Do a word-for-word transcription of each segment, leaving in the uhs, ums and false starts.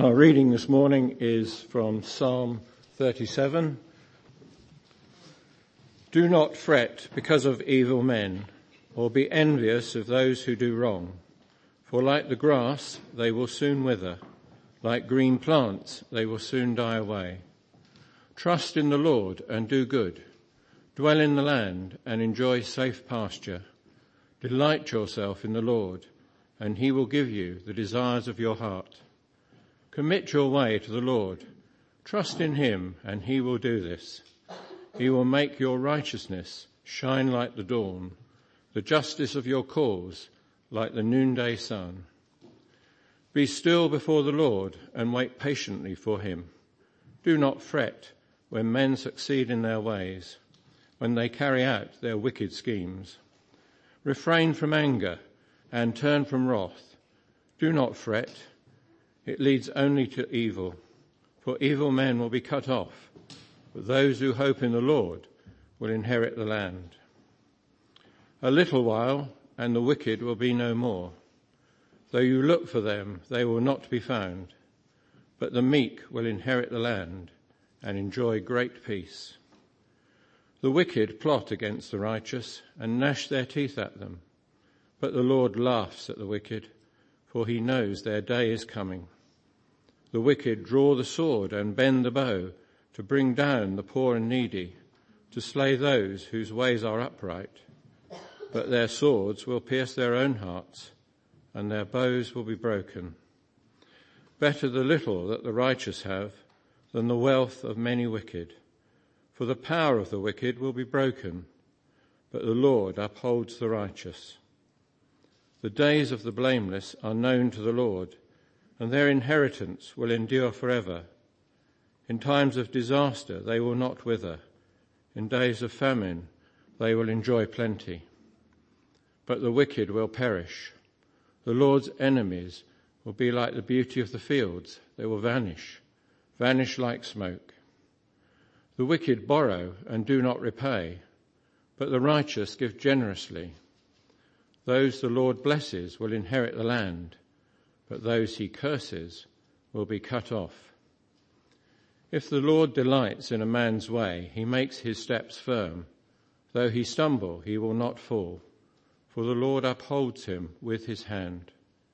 Our reading this morning is from Psalm thirty-seven. Do not fret because of evil men, or be envious of those who do wrong. For like the grass, they will soon wither. Like green plants, they will soon die away. Trust in the Lord and do good. Dwell in the land and enjoy safe pasture. Delight yourself in the Lord, and he will give you the desires of your heart. Commit your way to the Lord. Trust in him, and he will do this. He will make your righteousness shine like the dawn, the justice of your cause like the noonday sun. Be still before the Lord and wait patiently for him. Do not fret when men succeed in their ways, when they carry out their wicked schemes. Refrain from anger and turn from wrath. Do not fret. It leads only to evil, for evil men will be cut off, but those who hope in the Lord will inherit the land. A little while, and the wicked will be no more. Though you look for them, they will not be found. But the meek will inherit the land and enjoy great peace. The wicked plot against the righteous and gnash their teeth at them. But the Lord laughs at the wicked, for he knows their day is coming. The wicked draw the sword and bend the bow to bring down the poor and needy, to slay those whose ways are upright. But their swords will pierce their own hearts, and their bows will be broken. Better the little that the righteous have than the wealth of many wicked. For the power of the wicked will be broken, but the Lord upholds the righteous. The days of the blameless are known to the Lord, and their inheritance will endure forever. In times of disaster they will not wither. In days of famine they will enjoy plenty. But the wicked will perish. The Lord's enemies will be like the beauty of the fields. They will vanish, vanish like smoke. The wicked borrow and do not repay, but the righteous give generously. Those the Lord blesses will inherit the land, but those he curses will be cut off. If the Lord delights in a man's way, he makes his steps firm. Though he stumble, he will not fall, for the Lord upholds him with his hand.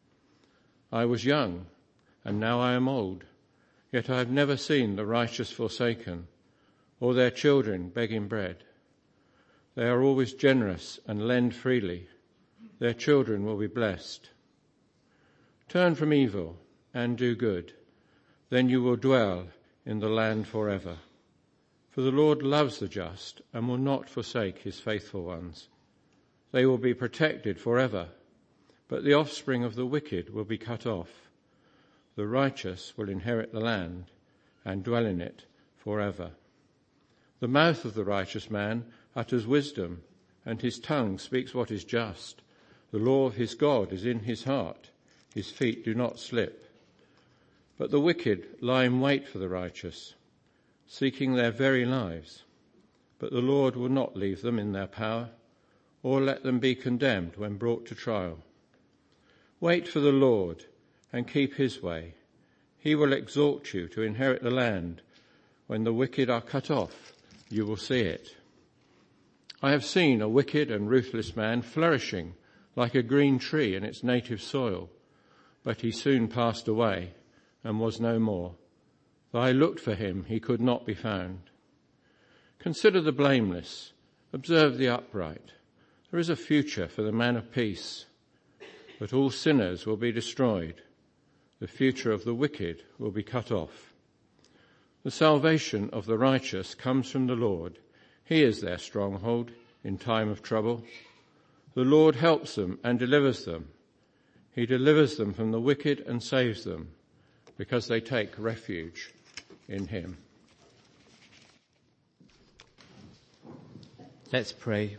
I was young, and now I am old, yet I have never seen the righteous forsaken, or their children begging bread. They are always generous and lend freely. Their children will be blessed. Turn from evil and do good, then you will dwell in the land forever. For the Lord loves the just and will not forsake his faithful ones. They will be protected forever, but the offspring of the wicked will be cut off. The righteous will inherit the land and dwell in it forever. The mouth of the righteous man utters wisdom, and his tongue speaks what is just. The law of his God is in his heart. His feet do not slip. But the wicked lie in wait for the righteous, seeking their very lives. But the Lord will not leave them in their power, or let them be condemned when brought to trial. Wait for the Lord and keep his way. He will exalt you to inherit the land. When the wicked are cut off, you will see it. I have seen a wicked and ruthless man flourishing like a green tree in its native soil, but he soon passed away and was no more. Though I looked for him, he could not be found. Consider the blameless, observe the upright. There is a future for the man of peace, but all sinners will be destroyed. The future of the wicked will be cut off. The salvation of the righteous comes from the Lord. He is their stronghold in time of trouble. The Lord helps them and delivers them. He delivers them from the wicked and saves them, because they take refuge in him. Let's pray.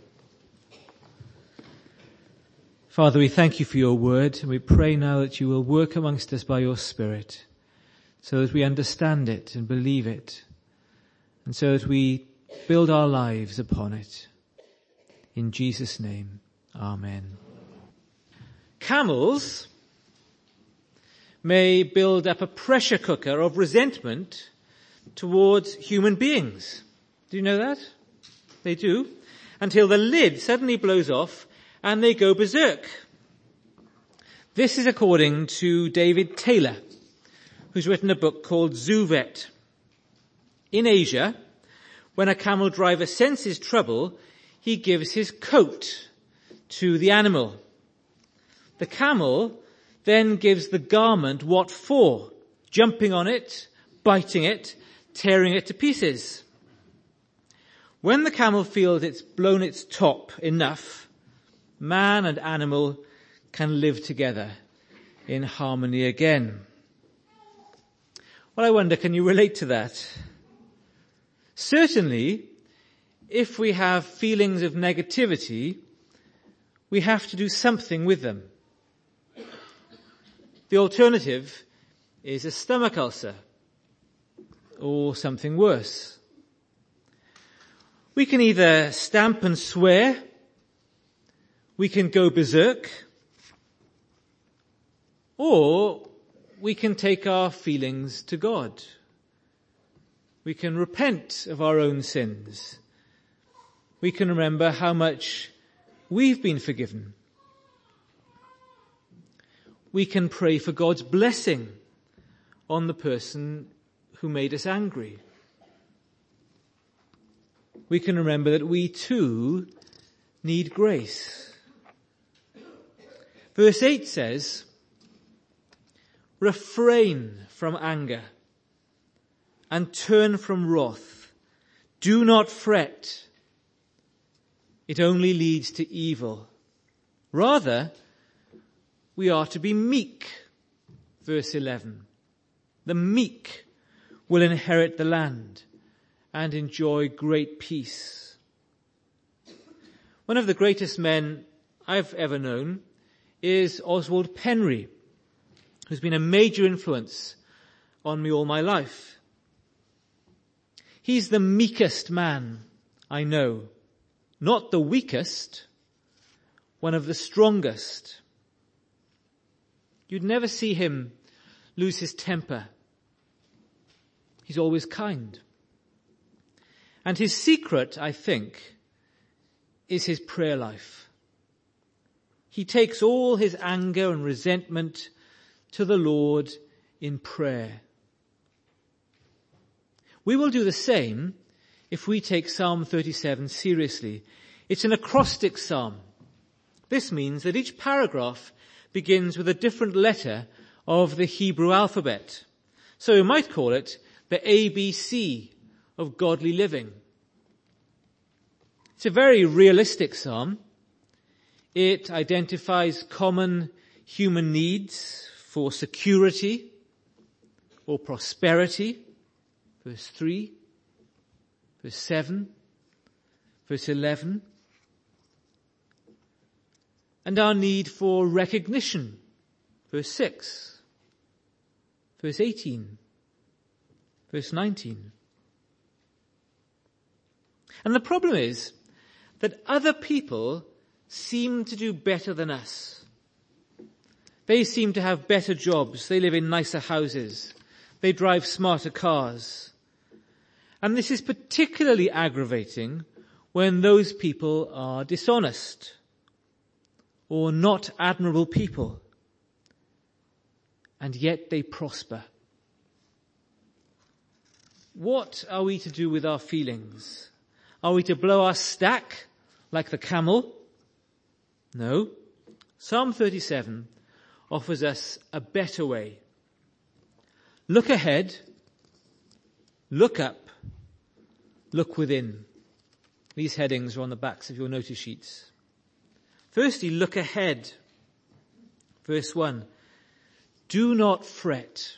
Father, we thank you for your word, and we pray now that you will work amongst us by your Spirit, so that we understand it and believe it, and so that we build our lives upon it. In Jesus' name, amen. Camels may build up a pressure cooker of resentment towards human beings. Do you know that? They do. Until the lid suddenly blows off and they go berserk. This is according to David Taylor, who's written a book called Zoo Vet. In Asia, when a camel driver senses trouble, he gives his coat to the animal. The camel then gives the garment what for, jumping on it, biting it, tearing it to pieces. When the camel feels it's blown its top enough, man and animal can live together in harmony again. Well, I wonder, can you relate to that? Certainly, if we have feelings of negativity, we have to do something with them. The alternative is a stomach ulcer or something worse. We can either stamp and swear, we can go berserk, or we can take our feelings to God. We can repent of our own sins. We can remember how much we've been forgiven. We can pray for God's blessing on the person who made us angry. We can remember that we too need grace. Verse eight says, refrain from anger and turn from wrath. Do not fret. It only leads to evil. Rather, we are to be meek. Verse eleven. The meek will inherit the land and enjoy great peace. One of the greatest men I've ever known is Oswald Penry, who's been a major influence on me all my life. He's the meekest man I know. Not the weakest, one of the strongest. You'd never see him lose his temper. He's always kind. And his secret, I think, is his prayer life. He takes all his anger and resentment to the Lord in prayer. We will do the same if we take Psalm thirty-seven seriously. It's an acrostic psalm. This means that each paragraph begins with a different letter of the Hebrew alphabet. So we might call it the A B C of godly living. It's a very realistic psalm. It identifies common human needs for security or prosperity. Verse three, verse seven, verse eleven. And our need for recognition. Verse six, verse eighteen, verse nineteen. And the problem is that other people seem to do better than us. They seem to have better jobs. They live in nicer houses. They drive smarter cars. And this is particularly aggravating when those people are dishonest or not admirable people. And yet they prosper. What are we to do with our feelings? Are we to blow our stack like the camel? No. Psalm thirty-seven offers us a better way. Look ahead, look up, look within. These headings are on the backs of your notice sheets. Firstly, look ahead. Verse one. Do not fret.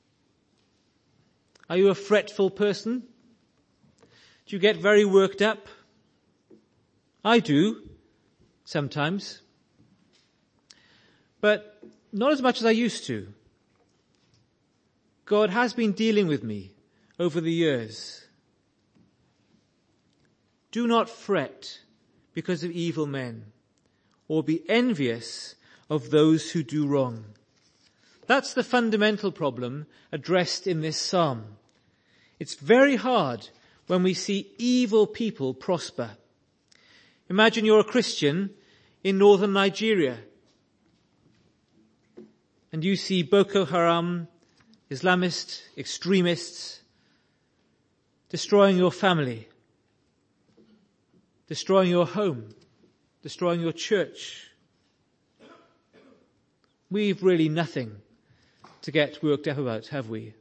Are you a fretful person? Do you get very worked up? I do, sometimes. But not as much as I used to. God has been dealing with me over the years. Do not fret because of evil men, or be envious of those who do wrong. That's the fundamental problem addressed in this psalm. It's very hard when we see evil people prosper. Imagine you're a Christian in northern Nigeria and you see Boko Haram, Islamist extremists destroying your family, destroying your home, destroying your church. We've really nothing to get worked up about, have we?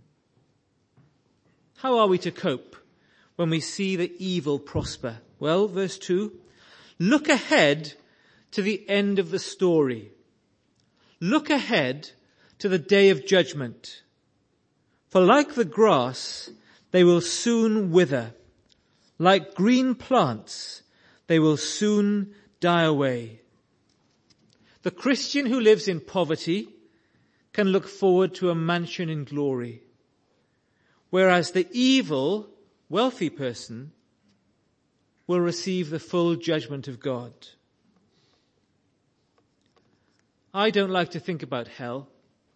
How are we to cope when we see the evil prosper? Well, verse two, look ahead to the end of the story. Look ahead to the day of judgment. For like the grass, they will soon wither. Like green plants, they will soon die away. The Christian who lives in poverty can look forward to a mansion in glory, whereas the evil, wealthy person will receive the full judgment of God. I don't like to think about hell.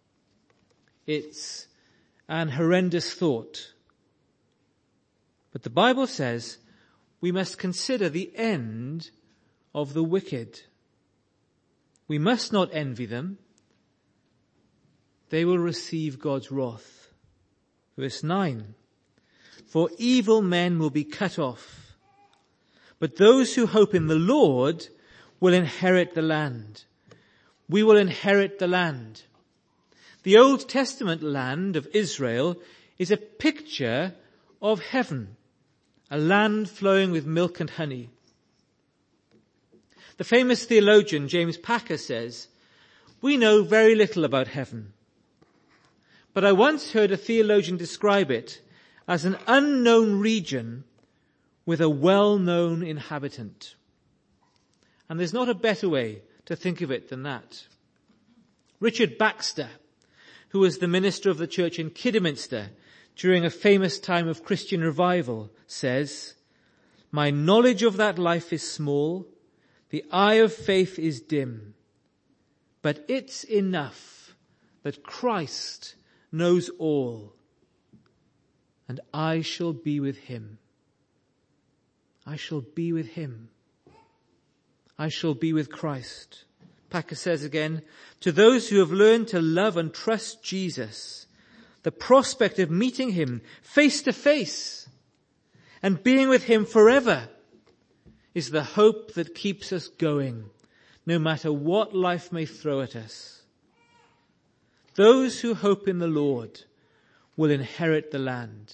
It's an horrendous thought. But the Bible says we must consider the end of the wicked. We must not envy them. They will receive God's wrath. Verse nine, for evil men will be cut off, but those who hope in the Lord will inherit the land. We will inherit the land. The Old Testament land of Israel is a picture of heaven, a land flowing with milk and honey. The famous theologian James Packer says, we know very little about heaven, but I once heard a theologian describe it as an unknown region with a well-known inhabitant. And there's not a better way to think of it than that. Richard Baxter, who was the minister of the church in Kidderminster during a famous time of Christian revival, says, my knowledge of that life is small, the eye of faith is dim, but it's enough that Christ knows all, and I shall be with him. I shall be with him. I shall be with Christ. Packer says again, to those who have learned to love and trust Jesus, the prospect of meeting him face to face and being with him forever is the hope that keeps us going, no matter what life may throw at us. Those who hope in the Lord will inherit the land.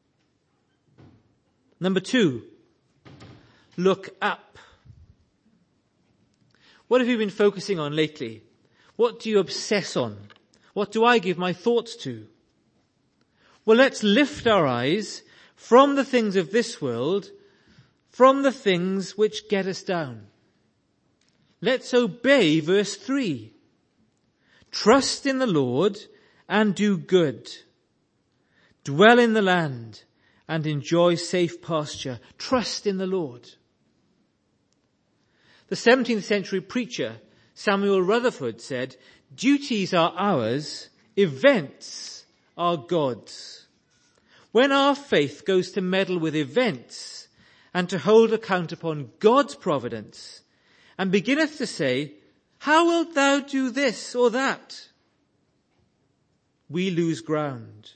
Number two, look up. What have you been focusing on lately? What do you obsess on? What do I give my thoughts to? Well, let's lift our eyes from the things of this world, from the things which get us down. Let's obey verse three. Trust in the Lord and do good. Dwell in the land and enjoy safe pasture. Trust in the Lord. The seventeenth century preacher Samuel Rutherford said, duties are ours, events are God's. When our faith goes to meddle with events and to hold account upon God's providence, and beginneth to say, how wilt thou do this or that? We lose ground.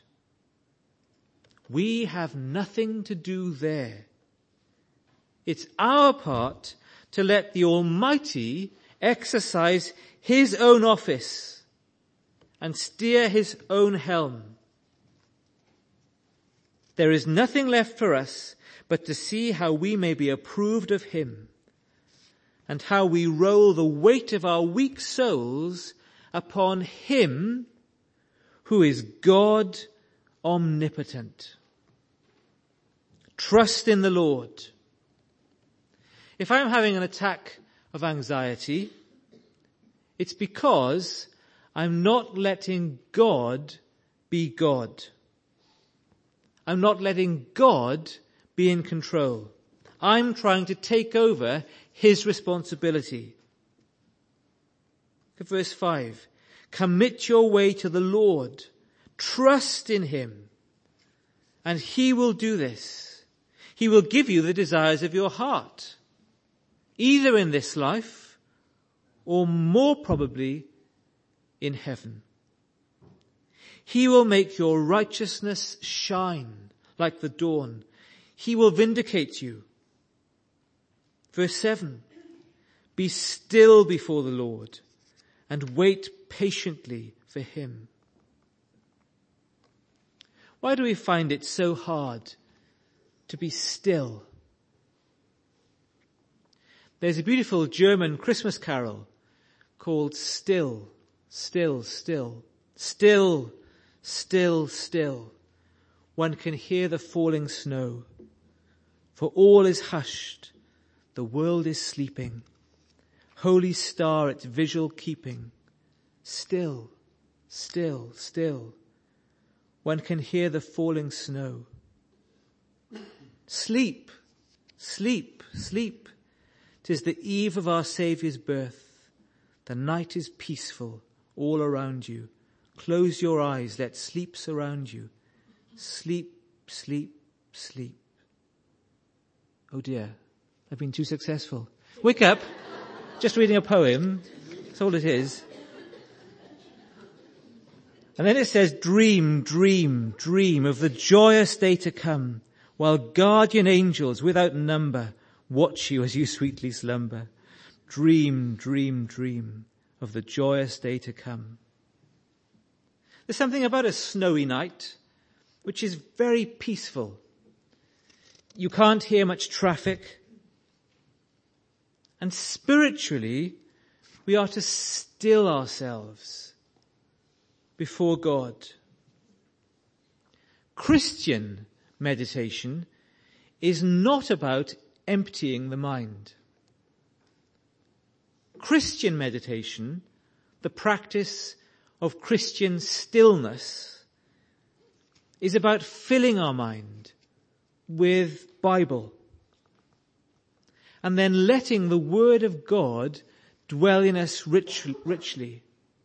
We have nothing to do there. It's our part to let the Almighty exercise his own office and steer his own helm. There is nothing left for us but to see how we may be approved of him and how we roll the weight of our weak souls upon him who is God omnipotent. Trust in the Lord. If I'm having an attack of anxiety, it's because I'm not letting God be God. I'm not letting God be in control. I'm trying to take over his responsibility. Look at verse five. Commit your way to the Lord. Trust in him, and he will do this. He will give you the desires of your heart, either in this life or more probably in heaven. He will make your righteousness shine like the dawn. He will vindicate you. Verse seven, be still before the Lord and wait patiently for him. Why do we find it so hard to be still? There's a beautiful German Christmas carol called Still, Still, Still. Still, still, still. One can hear the falling snow. For all is hushed, the world is sleeping. Holy star its vigil keeping. Still, still, still. One can hear the falling snow. Sleep, sleep, sleep. 'Tis the eve of our Saviour's birth. The night is peaceful all around you. Close your eyes, let sleep surround you. Sleep, sleep, sleep. Oh dear, I've been too successful. Wake up. Just reading a poem. That's all it is. And then it says, dream, dream, dream of the joyous day to come, while guardian angels without number watch you as you sweetly slumber. Dream, dream, dream of the joyous day to come. There's something about a snowy night which is very peaceful. You can't hear much traffic. And spiritually, we are to still ourselves before God. Christian meditation is not about emptying the mind. Christian meditation, the practice of Christian stillness, is about filling our mind with Bible and then letting the Word of God dwell in us rich, richly.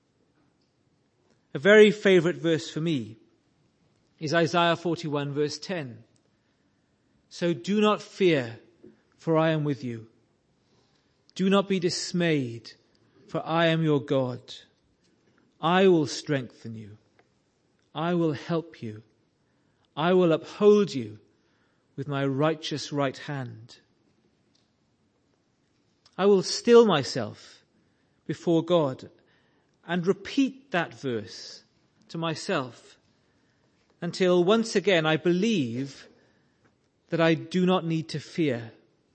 A very favourite verse for me is Isaiah forty-one verse ten. So do not fear, for I am with you. Do not be dismayed, for I am your God. I will strengthen you. I will help you. I will uphold you with my righteous right hand. I will still myself before God and repeat that verse to myself until once again I believe that I do not need to fear,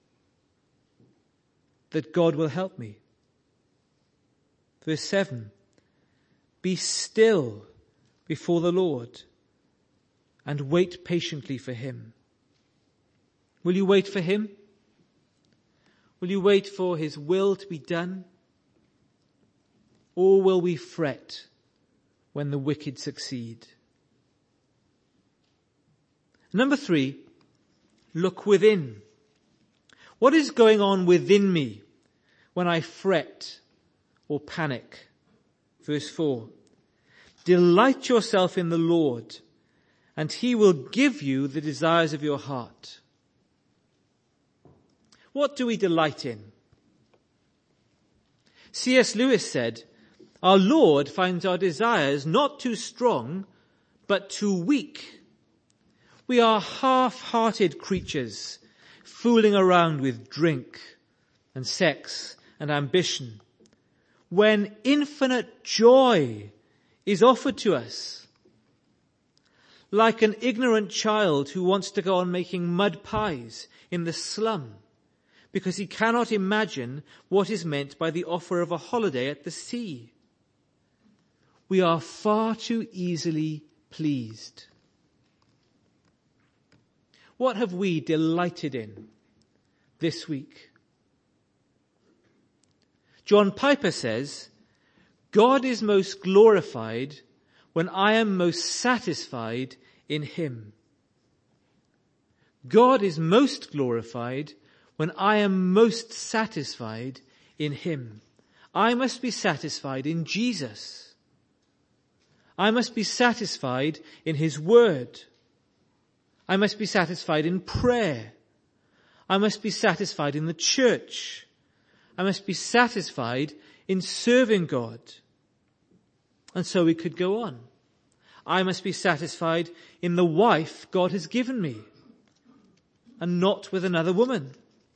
that God will help me. Verse seven, be still before the Lord and wait patiently for him. Will you wait for him? Will you wait for his will to be done? Or will we fret when the wicked succeed? Number three, look within. What is going on within me when I fret or panic? Verse four, delight yourself in the Lord, and he will give you the desires of your heart. What do we delight in? C S Lewis said, our Lord finds our desires not too strong, but too weak. We are half-hearted creatures, fooling around with drink and sex and ambition, when infinite joy is offered to us. Like an ignorant child who wants to go on making mud pies in the slum because he cannot imagine what is meant by the offer of a holiday at the sea. We are far too easily pleased. What have we delighted in this week? John Piper says, God is most glorified when I am most satisfied in him. God is most glorified when I am most satisfied in him. I must be satisfied in Jesus. I must be satisfied in his word. I must be satisfied in prayer. I must be satisfied in the church. I must be satisfied in serving God. And so we could go on. I must be satisfied in the wife God has given me, and not with another woman.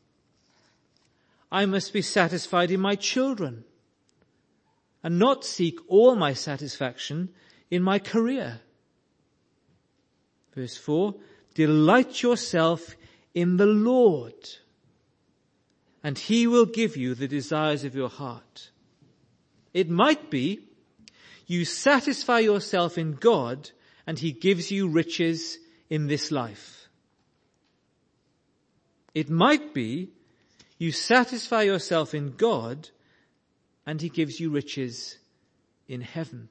I must be satisfied in my children, and not seek all my satisfaction in my career. Verse four, delight yourself in the Lord, and he will give you the desires of your heart. It might be you satisfy yourself in God and he gives you riches in this life. It might be you satisfy yourself in God and he gives you riches in heaven.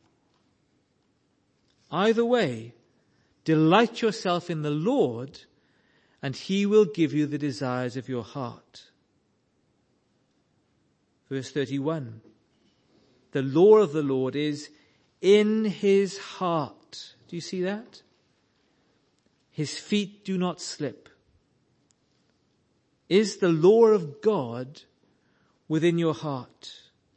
Either way, delight yourself in the Lord and he will give you the desires of your heart. Verse thirty-one, the law of the Lord is in his heart. Do you see that? His feet do not slip. Is the law of God within your heart?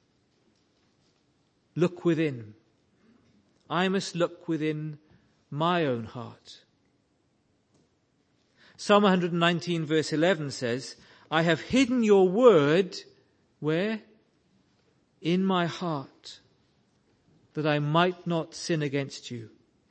Look within. I must look within my own heart. Psalm one nineteen verse eleven says, I have hidden your word, where? In my heart, that I might not sin against you.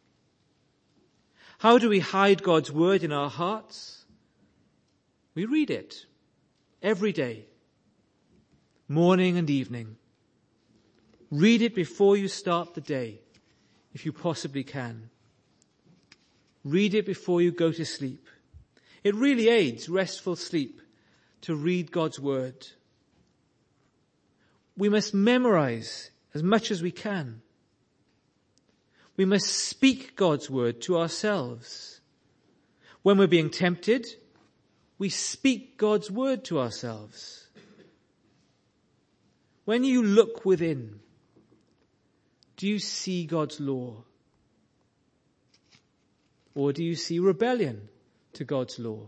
How do we hide God's word in our hearts? We read it every day, morning and evening. Read it before you start the day, if you possibly can. Read it before you go to sleep. It really aids restful sleep to read God's word. We must memorize as much as we can. We must speak God's word to ourselves. When we're being tempted, we speak God's word to ourselves. When you look within, do you see God's law? Or do you see rebellion to God's law?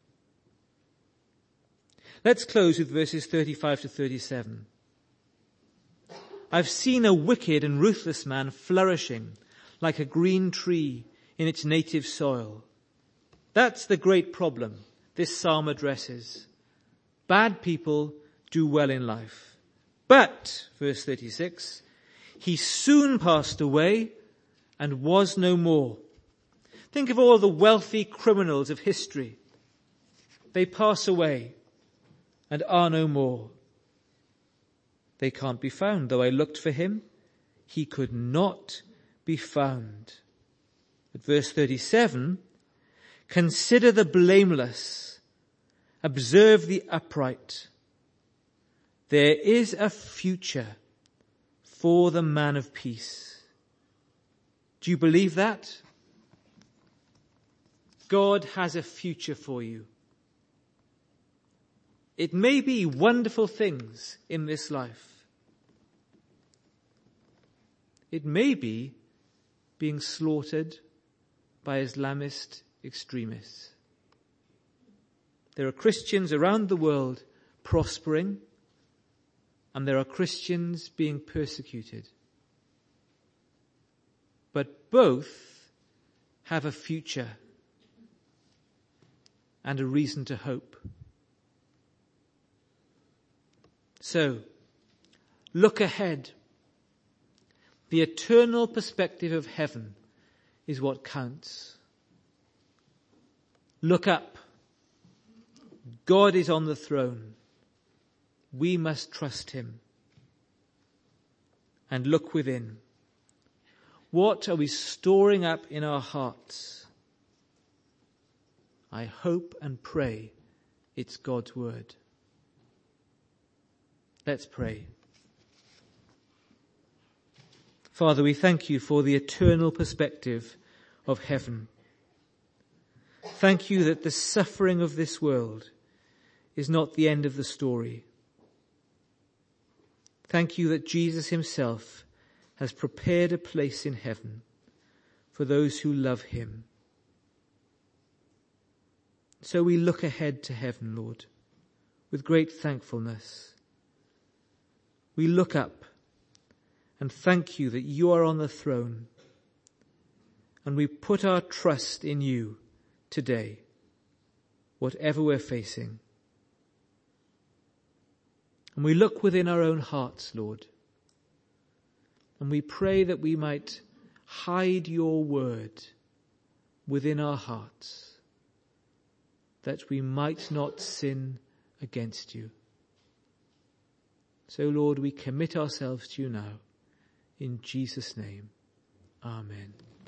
Let's close with verses thirty-five to thirty-seven. I've seen a wicked and ruthless man flourishing like a green tree in its native soil. That's the great problem this psalm addresses. Bad people do well in life. But, verse thirty-six, he soon passed away and was no more. Think of all the wealthy criminals of history. They pass away and are no more. They can't be found. Though I looked for him, he could not be found. At verse thirty-seven, consider the blameless, observe the upright. There is a future for the man of peace. Do you believe that? God has a future for you. It may be wonderful things in this life. It may be being slaughtered by Islamist extremists. There are Christians around the world prospering, and there are Christians being persecuted. But both have a future and a reason to hope. So, look ahead. The eternal perspective of heaven is what counts. Look up. God is on the throne. We must trust him. And look within. What are we storing up in our hearts? I hope and pray it's God's word. Let's pray. Father, we thank you for the eternal perspective of heaven. Thank you that the suffering of this world is not the end of the story. Thank you that Jesus himself has prepared a place in heaven for those who love him. So we look ahead to heaven, Lord, with great thankfulness. We look up and thank you that you are on the throne, and we put our trust in you today, whatever we're facing. And we look within our own hearts, Lord, and we pray that we might hide your word within our hearts, that we might not sin against you. So, Lord, we commit ourselves to you now. In Jesus' name, amen.